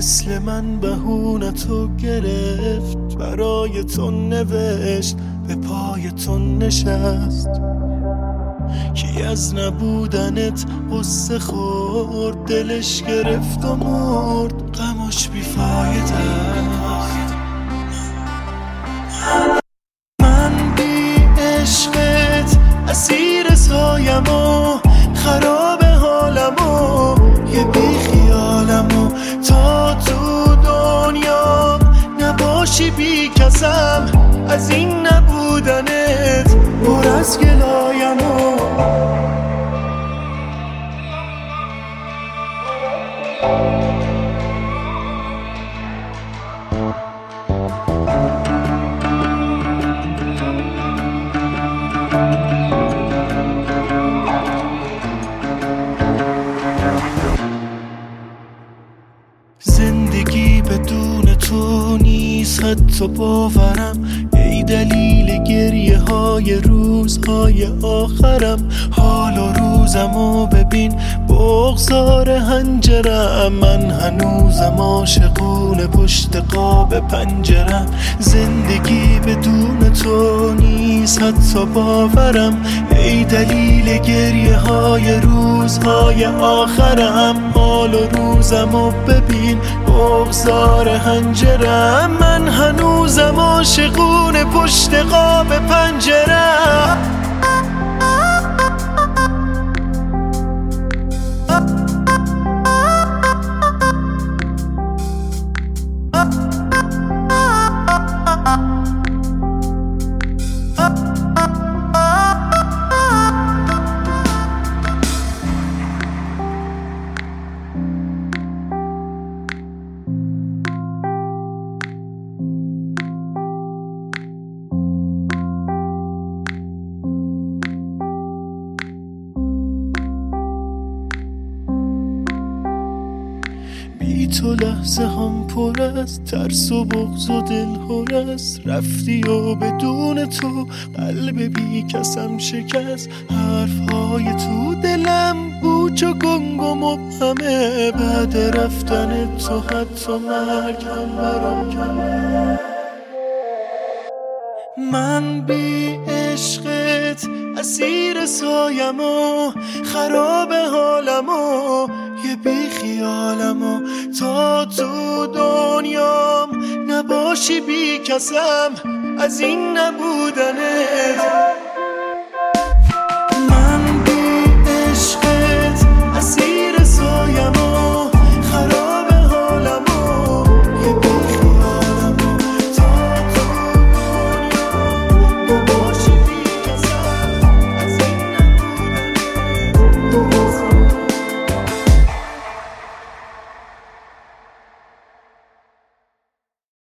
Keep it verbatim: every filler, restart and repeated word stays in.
مثل من بهونتو گرفت، برای تو نوشت، به پای تو نشست. کی از نبودنت قصه خورد، دلش گرفت و مرد، غمش بیفایده. من بی عشقت اسیر سایم و خراب حالم و یه بی خیالم و تا تو دنیا نباشی بی کسم، از این نبودنت پر از گلایم و زندگی بدون تو نیست حتی باورم، ای دلیل گریه های روزهای آخرم. حال و روزمو ببین بغضار هنجرم، من هنوزم عاشقونه پشت قاب پنجرم. زندگی بدون تو نیست حتی باورم، ای دلیل گریه های روزهای آخرم. حال و روزمو ببین بغضار هنجرم، من هنوزم عاشقونه پشت قاب پنجرم. بی تو لحظه هم پر از ترس و بغض و دل هر است. رفتی و بدون تو قلب بی کسم شکست. حرفهای تو دلم پوچ و گنگ و مبهمه، بعد رفتن تو حتی مرگم برام کمه. من بی عشقت اسیر سایم و خراب حالم و یه بی خیالم و تا تو دنیام نباشی بی کسم، از این نبودنت